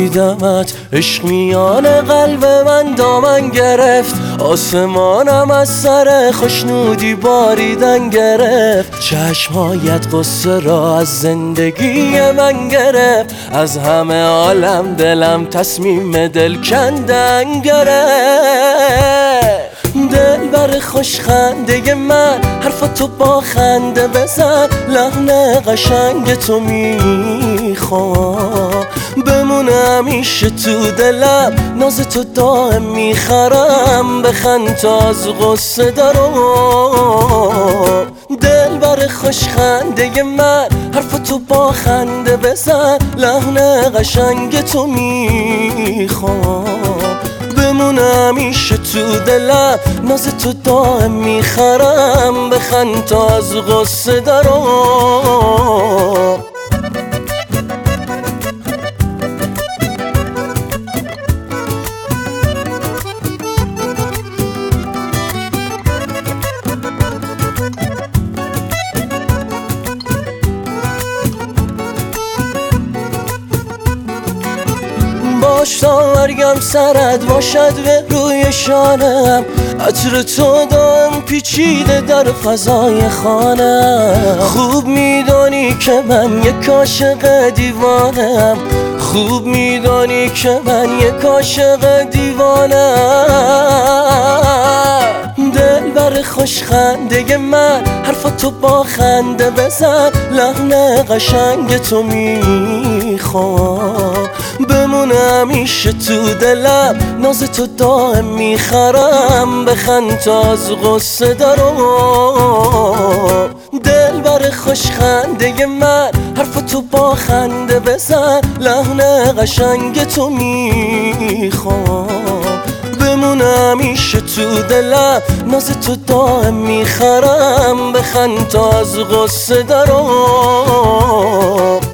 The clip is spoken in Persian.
دیدمت عشق میان قلب من دامن گرفت، آسمانم از سر خوشنودی باریدن گرفت. چشمهایت قصه را از زندگی من گرفت، از همه عالم دلم تصمیم دل کندن گرفت. دلبر خوش خنده من حرفاتو با خنده بزن، لحن قشنگ تو میخوام بمونه همیشه تو دلم، ناز تو دائم میخرم بخند تا از غصه دارم. دلبر خوش خنده من حرفاتو با خنده بزن، لحن قشنگ تو میخوام بمونه همیشه تو دلم، ناز تو دائم میخرم بخند تا از غصه دارم. باش تا مرگم سرت باشد به روی شانم، عطر تو دائم پیچیده در فضای خانم. خوب میدانی که من یک عاشق دیوانم، خوب میدانی که من یک عاشق دیوانم. دلبر خوش خنده من حرفاتو با خنده بزن، لحن قشنگ تو میخوام بمونه همیشه تو دلم، ناز تو دائم میخرم بخند تا از غصه دارم. دلبر خوش خنده من حرفاتو با خنده بزن، لحن قشنگ تو میخوام بمونه همیشه تو دلم، ناز تو دائم میخرم بخند تا از غصه دارم.